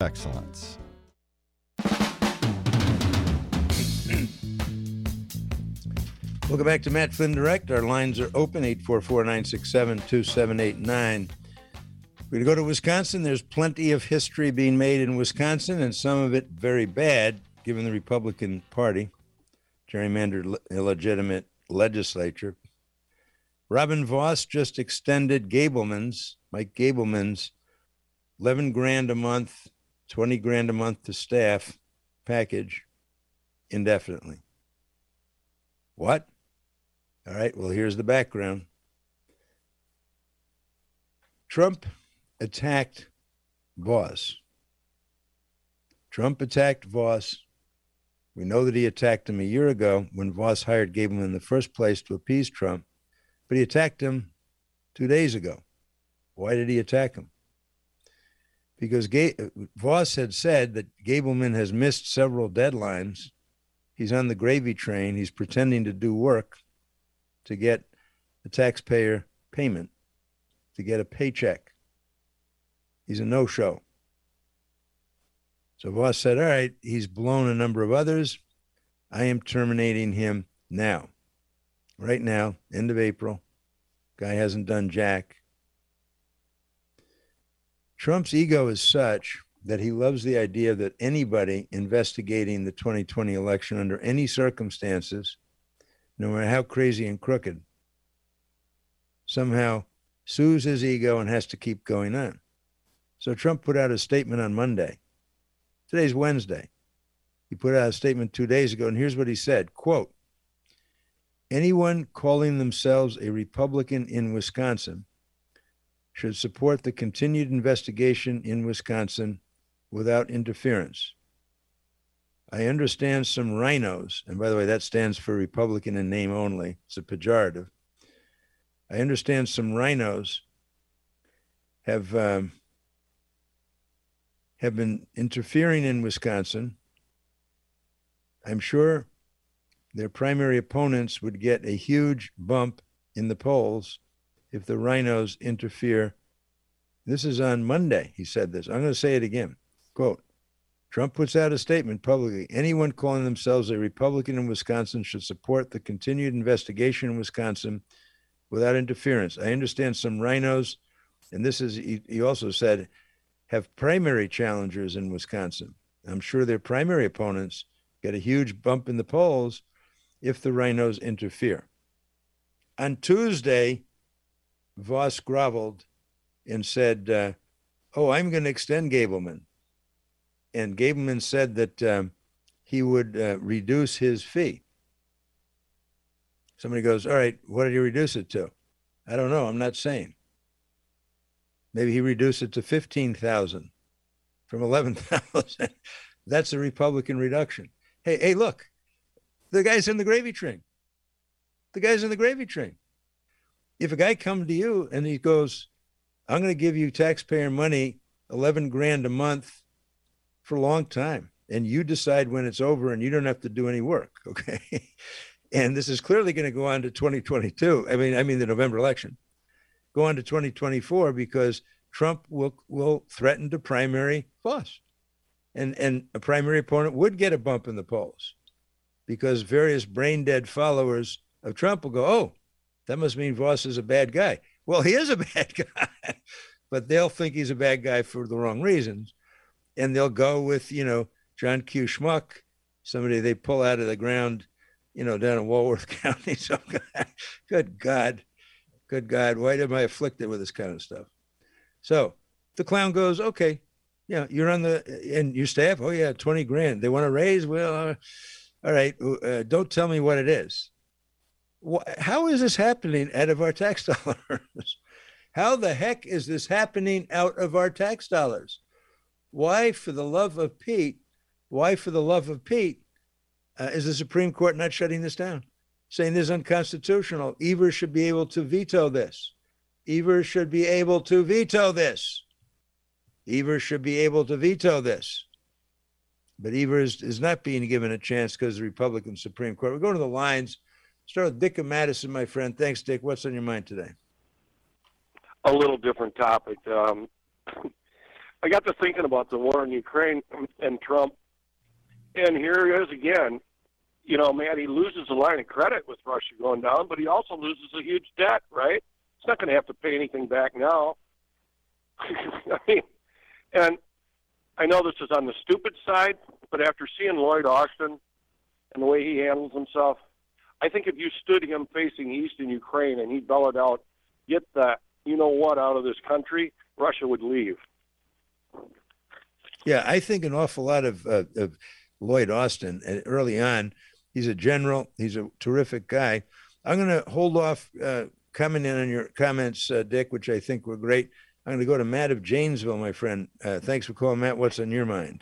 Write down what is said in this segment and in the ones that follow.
excellence. Welcome back to Matt Flynn Direct. Our lines are open, 844-967-2789. We're going to go to Wisconsin. There's plenty of history being made in Wisconsin, and some of it very bad, given the Republican Party, gerrymandered illegitimate legislature. Robin Vos just extended Mike Gableman's $11,000 a month, $20,000 a month to staff package indefinitely. What? All right, well, here's the background. Trump attacked Vos. We know that he attacked him a year ago when Vos hired Gableman in the first place to appease Trump, but he attacked him 2 days ago. Why did he attack him? Because Vos had said that Gableman has missed several deadlines. He's on the gravy train. He's pretending to do work to get a taxpayer payment, to get a paycheck. He's a no-show. So Vos said, all right, he's blown a number of others. I am terminating him now. Right now, end of April. Guy hasn't done jack. Trump's ego is such that he loves the idea that anybody investigating the 2020 election under any circumstances, no matter how crazy and crooked, somehow soothes his ego and has to keep going on. So Trump put out a statement on Monday. Today's Wednesday. He put out a statement 2 days ago, and here's what he said, quote, anyone calling themselves a Republican in Wisconsin should support the continued investigation in Wisconsin without interference. I understand some rhinos, and by the way, that stands for Republican in name only. It's a pejorative. I understand some rhinos have been interfering in Wisconsin. I'm sure their primary opponents would get a huge bump in the polls if the rhinos interfere. This is on Monday, he said this. I'm going to say it again. Quote, Trump puts out a statement publicly. Anyone calling themselves a Republican in Wisconsin should support the continued investigation in Wisconsin without interference. I understand some rhinos, and this is, he also said, have primary challengers in Wisconsin. I'm sure their primary opponents get a huge bump in the polls if the rhinos interfere. On Tuesday, Vos groveled and said, I'm going to extend Gableman. And Gableman said that he would reduce his fee. Somebody goes, all right, what did he reduce it to? I don't know. I'm not saying. Maybe he reduced it to $15,000 from $11,000. That's a Republican reduction. Hey, look, the guy's in the gravy train. If a guy comes to you and he goes, I'm going to give you taxpayer money, $11,000 a month for a long time, and you decide when it's over and you don't have to do any work, okay? And this is clearly going to go on to 2022. I mean the November election. Go on to 2024 because Trump will threaten to primary Vos. And a primary opponent would get a bump in the polls because various brain-dead followers of Trump will go, oh, that must mean Vos is a bad guy. Well, he is a bad guy, but they'll think he's a bad guy for the wrong reasons. And they'll go with, John Q. Schmuck, somebody they pull out of the ground, down in Walworth County. Some guy. Good God. Why am I afflicted with this kind of stuff? So the clown goes, okay, yeah, you're on and your staff, oh yeah, $20,000. They want to raise? Well, all right, don't tell me what it is. How is this happening out of our tax dollars? How the heck is this happening out of our tax dollars? Why, for the love of Pete, is the Supreme Court not shutting this down? Saying this is unconstitutional. Evers should be able to veto this. Evers should be able to veto this. But Evers is not being given a chance because of the Republican Supreme Court. We're going to the lines. Start with Dick and Madison, my friend. Thanks, Dick. What's on your mind today? A little different topic. I got to thinking about the war in Ukraine and Trump, and here he is again. You know, man, he loses a line of credit with Russia going down, but he also loses a huge debt, right? He's not going to have to pay anything back now. I mean, and I know this is on the stupid side, but after seeing Lloyd Austin and the way he handles himself, I think if you stood him facing east in Ukraine and he bellowed out, "Get the you-know-what out of this country," Russia would leave. Yeah, I think an awful lot of Lloyd Austin early on. He's a general. He's a terrific guy. I'm going to hold off commenting on your comments, Dick, which I think were great. I'm going to go to Matt of Janesville, my friend. Thanks for calling, Matt. What's on your mind?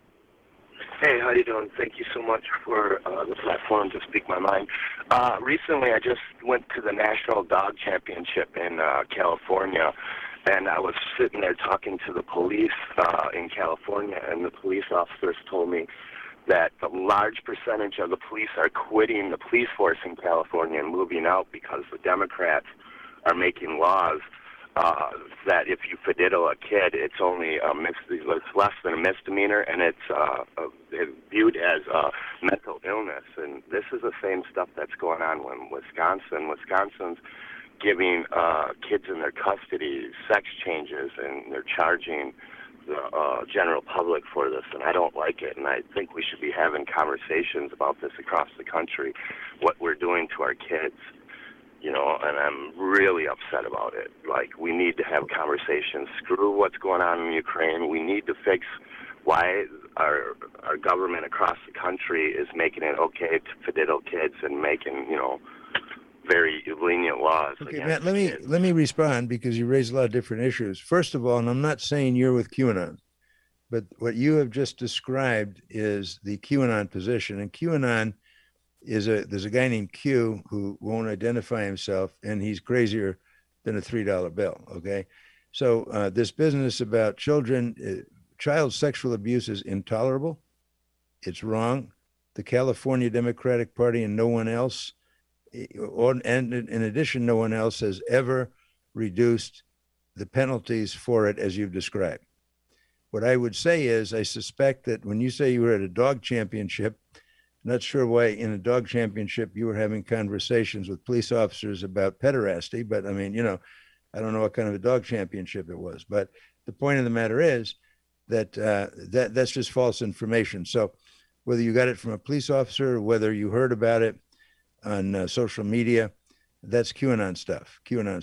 Hey, how you doing? Thank you so much for the platform to speak my mind. Recently, I just went to the National Dog Championship in California, and I was sitting there talking to the police in California, and the police officers told me that a large percentage of the police are quitting the police force in California and moving out because the Democrats are making laws that if you fiddle a kid, it's only it's less than a misdemeanor, and it's viewed as a mental illness. And this is the same stuff that's going on in Wisconsin. Wisconsin's giving kids in their custody sex changes, and they're charging the general public for this, and I don't like it. And I think we should be having conversations about this across the country, what we're doing to our kids. You know, and I'm really upset about it. Like, we need to have conversations. Screw what's going on in Ukraine. We need to fix why our government across the country is making it okay to fiddle kids and making, very lenient laws. Okay, Matt, let me respond, because you raised a lot of different issues. First of all, and I'm not saying you're with QAnon, but what you have just described is the QAnon position. And QAnon there's a guy named Q who won't identify himself, and he's crazier than a $3 bill. Okay. So this business about child sexual abuse is intolerable. It's wrong. The California Democratic Party and no one else, and in addition, no one else has ever reduced the penalties for it as you've described. What I would say is, I suspect that when you say you were at a dog championship, not sure why in a dog championship you were having conversations with police officers about pederasty, but I mean, I don't know what kind of a dog championship it was. But the point of the matter is that that's just false information. So whether you got it from a police officer or whether you heard about it on social media, that's QAnon stuff.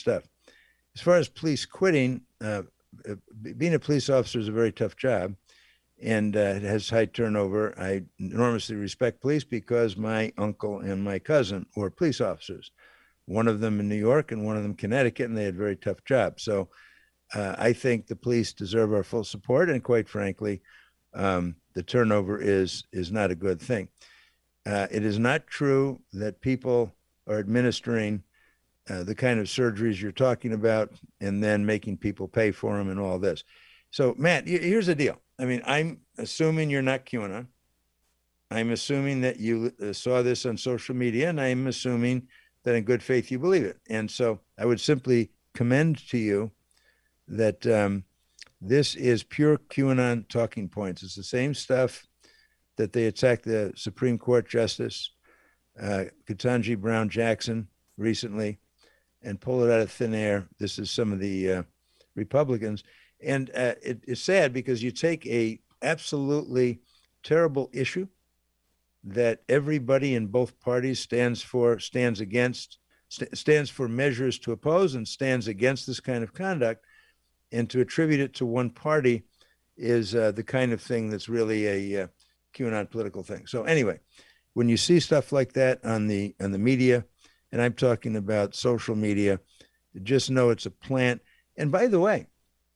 As far as police quitting, being a police officer is a very tough job. And it has high turnover. I enormously respect police because my uncle and my cousin were police officers, one of them in New York and one of them in Connecticut, and they had very tough jobs. So I think the police deserve our full support. And quite frankly, the turnover is not a good thing. It is not true that people are administering the kind of surgeries you're talking about and then making people pay for them and all this. So, Matt, here's the deal. I mean, I'm assuming you're not QAnon. I'm assuming that you saw this on social media, and I'm assuming that in good faith you believe it. And so I would simply commend to you that this is pure QAnon talking points. It's the same stuff that they attacked the Supreme Court Justice, Ketanji Brown Jackson, recently, and pull it out of thin air. This is some of the Republicans. And it's sad because you take a absolutely terrible issue that everybody in both parties stands for measures to oppose and stands against this kind of conduct, and to attribute it to one party is the kind of thing that's really a QAnon political thing. So anyway, when you see stuff like that on the media, and I'm talking about social media, just know it's a plant. And by the way,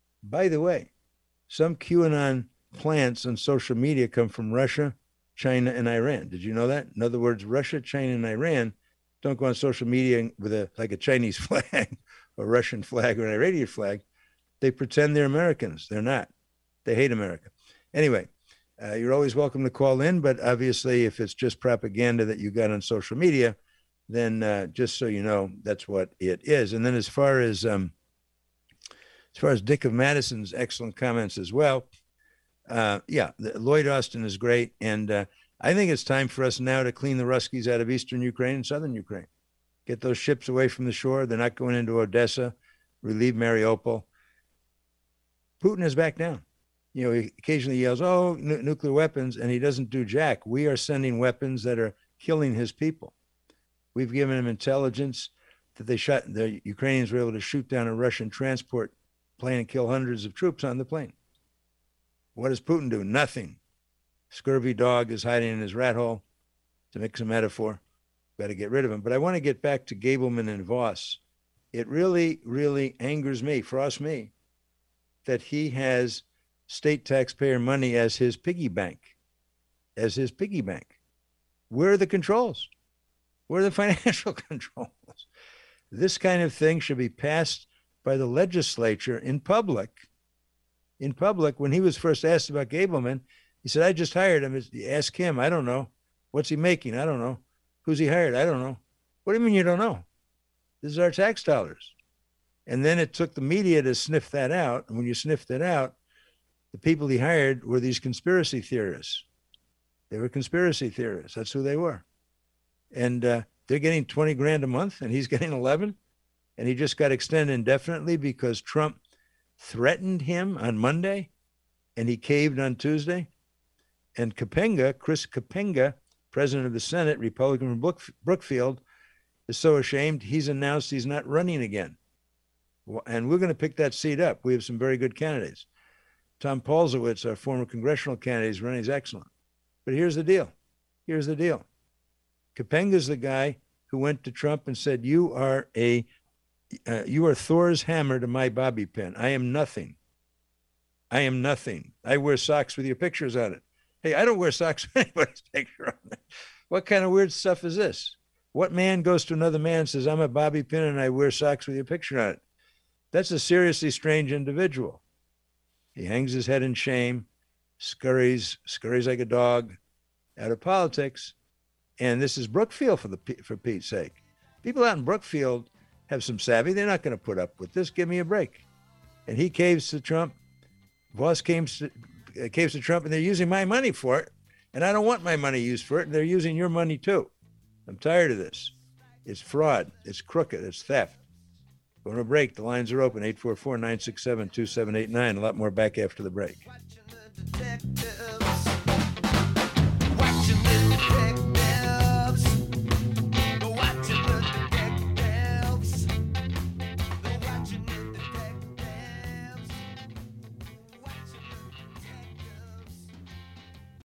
some QAnon plants on social media come from Russia, China, and Iran. Did you know that? In other words, Russia, China, and Iran don't go on social media with a Chinese flag, a Russian flag, or an Iranian flag. They pretend they're Americans. They're not. They hate America. Anyway, you're always welcome to call in, but obviously if it's just propaganda that you got on social media, then just so you know, that's what it is. And then as far as As far as Dick of Madison's excellent comments as well, Lloyd Austin is great. And I think it's time for us now to clean the Ruskies out of eastern Ukraine and southern Ukraine. Get those ships away from the shore. They're not going into Odessa, relieve Mariupol. Putin is back down. You know, he occasionally yells, oh, nuclear weapons, and he doesn't do jack. We are sending weapons that are killing his people. We've given him intelligence that the Ukrainians were able to shoot down a Russian transport plane and kill hundreds of troops on the plane. What does Putin do? Nothing. Scurvy dog is hiding in his rat hole, to mix a metaphor. Got to get rid of him. But I want to get back to Gableman and Voss. It really, really angers me, frosts me, that he has state taxpayer money as his piggy bank. Where are the controls? Where are the financial controls? This kind of thing should be passed by the legislature in public. In public, when he was first asked about Gableman, he said, I just hired him. Ask him. I don't know. What's he making? I don't know. Who's he hired? I don't know. What do you mean you don't know? This is our tax dollars. And then it took the media to sniff that out. And when you sniffed it out, the people he hired were these conspiracy theorists. They were conspiracy theorists. That's who they were. And they're getting 20 grand a month and he's getting 11. And he just got extended indefinitely because Trump threatened him on Monday and he caved on Tuesday. And Chris Kapenga, president of the Senate, Republican from Brookfield, is so ashamed he's announced he's not running again. And we're going to pick that seat up. We have some very good candidates. Tom Paulzowitz, our former congressional candidate, is running. He's excellent. But here's the deal. Kapenga's the guy who went to Trump and said, you are Thor's hammer to my bobby pin. I am nothing. I wear socks with your pictures on it. Hey, I don't wear socks with anybody's picture on it. What kind of weird stuff is this? What man goes to another man and says, I'm a bobby pin and I wear socks with your picture on it? That's a seriously strange individual. He hangs his head in shame, scurries like a dog out of politics. And this is Brookfield, for Pete's sake. People out in Brookfield have some savvy. They're not going to put up with this. Give me a break. And he caves to Trump. Voss caves to Trump, and they're using my money for it. And I don't want my money used for it. And they're using your money too. I'm tired of this. It's fraud. It's crooked. It's theft. Going to a break. The lines are open. 844-967-2789. A lot more back after the break.